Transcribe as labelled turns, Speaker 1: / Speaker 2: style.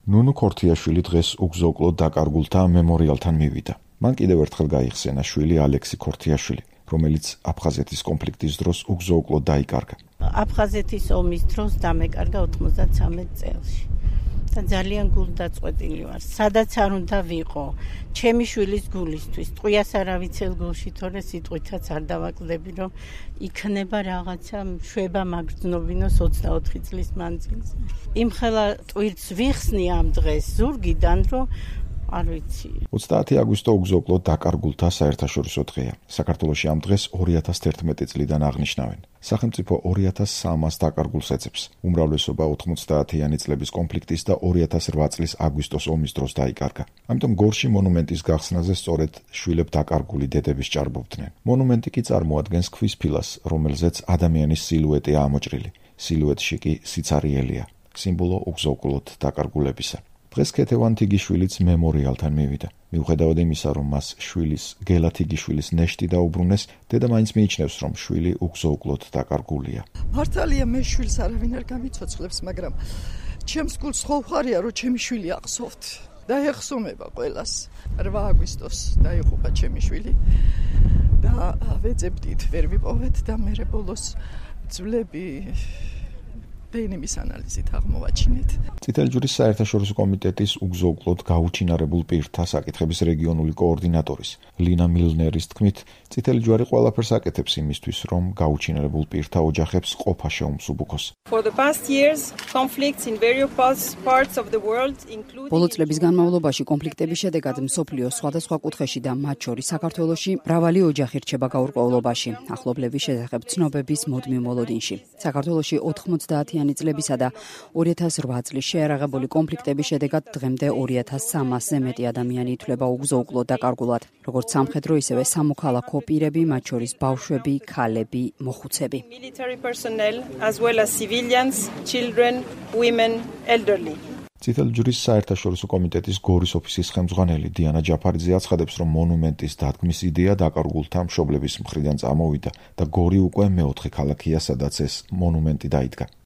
Speaker 1: ნუნუ ქორთიაშვილი დღეს უგზო-უკლოდ დაკარგულთა მემორიალთან მივიდა. მან კიდევ ერთხელ გაიხსენა შვილი ალექსი ქორთიაშვილი, რომელიც აფხაზეთის კონფლიქტის დროს უგზო-უკლოდ დაიკარგა.
Speaker 2: აფხაზეთის ომის დროს დამეკარგა 93 წელს. და ძალიან გულდაწყვეტილი ვარ. სადაც არ უნდა ვიყო, ჩემი შვილის გულისთვის. ტყვიას არ ავიცელ გულში, თორე სიტყვითაც არ დავაკლდები, რომ იქნება რაღაცა შვება მაგრძნობინოს 24 წლის მანძილზე. იმხელა ტვირთს ვიხსნი ამ დღეს ზურგიდან, რომ არ ვიცი.
Speaker 1: 30 აგვისტო უგზო-უკლოდ დაკარგულთა საერთაშორისო დღეა. საქართველოში ამ დღეს 2011 წლიდან აღნიშნავენ. სახელმწიფო 2300 დაკარგულს ეძებს. უმრავლესობა 90-იანი წლების კონფლიქტის და 2008 წლის აგვისტოს ომის დროს დაიკარგა. ამიტომ გორში მონუმენტის გახსნაზე სწორედ შვილებ დაკარგული დედების ჭარბობდნენ. მონუმენტი კი წარმოადგენს ქვის ფილას, რომელზეც ადამიანის სილუეტია ამოჭრილი. სილუეტში კი სიცარიელია, სიმბოლო უგზო-უკლოდ დაკარგულებისა. დღეს ქეთევან თიგიშვილიც მემორიალთან მივიდა. მიუხედავად იმისა, რომ მას შვილის გელა თიგიშვილის ნეშტი დაუბრუნეს, დედა მაინც მიიჩნევს, რომ შვილი უგზო-უკლოდ დაკარგულია.
Speaker 3: მართალია მე შვილს არავინ არ გამიცოცხლებს, მაგრამ ჩემს გულს ხოვხარია, რომ ჩემი შვილი აღსოვთ. დაეხსომება ყველას. 8 აგვისტოს დაიღუპა ჩემი შვილი და ვეძებდით, ვერ ვიპოვეთ და მე ბოლოს ძვლები დნმ-ის ანალიზით აღმოვაჩინეთ.
Speaker 1: წითელი ჯვრის საერთაშორისო კომიტეტის უგზო-უკლოდ გაუჩინარებულ პირთა საკითხების რეგიონული კოორდინატორის ლინა მილნერის თქმით, წითელი ჯვარი ყველაფერს აკეთებს იმისთვის, რომ გაუჩინარებულ პირთა ოჯახებს ყოფა შეუმსუბუქოს.
Speaker 4: ბოლო წლების განმავლობაში კონფლიქტების შედეგად მსოფლიოს სხვადასხვა კუთხეში და მათ შორის საქართველოში მრავალი ოჯახი რჩება გაურკვევლობაში, ახლობლების შესახებ ცნობების მუდმივ მოლოდინში. საქართველოში 90-იანი წლებისა და 2008 წლის შეერაღებული კონფლიქტების შედეგად დღემდე 2300-ზე მეტი ადამიანი ითვლება უგზო-უკლოდ დაკარგულად, როგორც სამხედრო, ისევე სამოქალაქო პირები, მათ შორის ბავშვები, ქალები, მოხუცები.
Speaker 1: წითელი ჯვრის საერთაშორისო კომიტეტის გორის ოფისის ხელმძღვანელი დიანა ჯაფარიძე აცხადებს, რომ მონუმენტის დადგმის იდეა დაკარგულთა მშობლების მხრიდან წამოვიდა და გორი უკვე მეოთხე ქალაქია, სადაც ეს მონუმენტი დაიდგა.